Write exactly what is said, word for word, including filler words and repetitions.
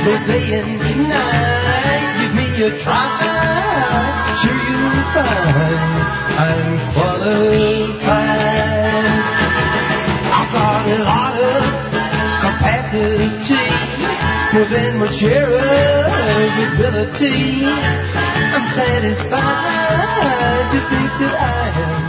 both day and night. Give me a try, sure you'll find I'm qualified. I've got a lot of capacity, more than my share of ability. I'm satisfied to think that I am